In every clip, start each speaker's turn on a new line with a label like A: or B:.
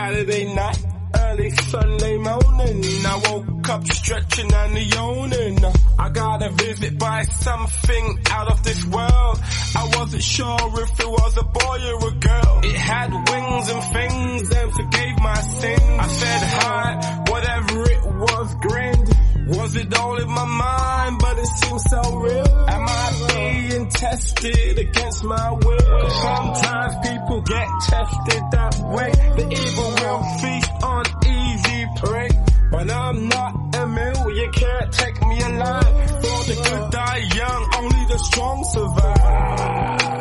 A: Saturday night, early Sunday morning, I woke up stretching and yawning. I got a visit by something out of this world. I wasn't sure if it was a boy or a girl. It had wings and things and forgave my sins. I said hi, whatever it was, grinned. Was it all in my mind, but it seems so real? Am I being tested against my will? Sometimes people get tested that way. The evil will feast on easy prey. But I'm not Emil, you can't take me alive. For the good die young, only the strong survive.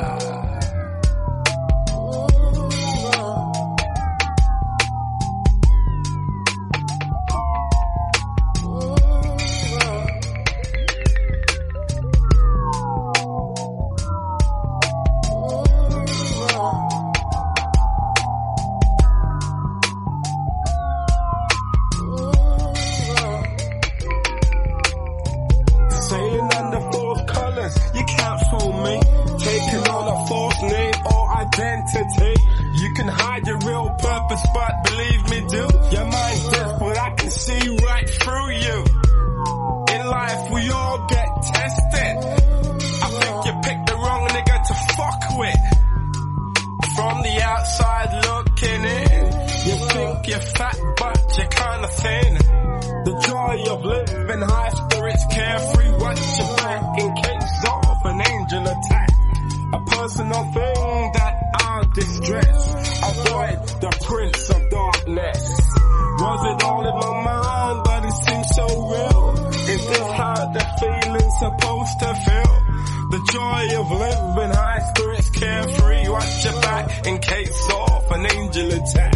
A: Sailing under false colors, you can't fool me. Taking on a false name or identity. You can hide your real purpose, but believe me, dude, your mind's deaf, but I can see right through you. In life, we all get tested. I think you picked the wrong nigga to fuck with. From the outside looking in, you think you're fat, but you're kinda thin. The joy of living high spirits, carefree, watch your back in case of an angel attack. A personal thing that I'll distress. Avoid the prince of darkness. Was it all in my mind, but it seems so real? Is this how the feeling's supposed to feel? The joy of living high spirits, carefree, watch your back in case of an angel attack.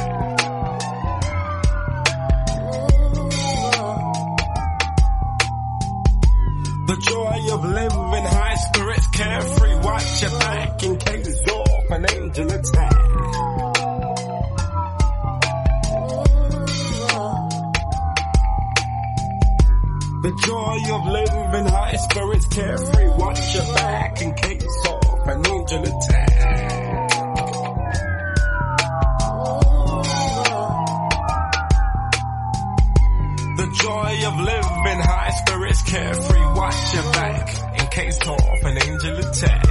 A: The joy of living high spirits, carefree, watch your back in case of an angel attack. The joy of living high spirits, carefree, watch your back in case of an angel attack. The joy of living high spirits, carefree, watch your back in case of an angel attack.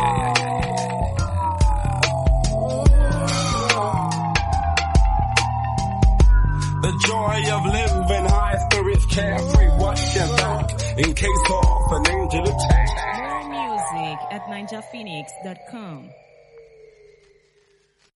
A: The joy of living high spirits, carefree, watch your back in case of an angel attack.
B: More music at ninjaphoenix.com.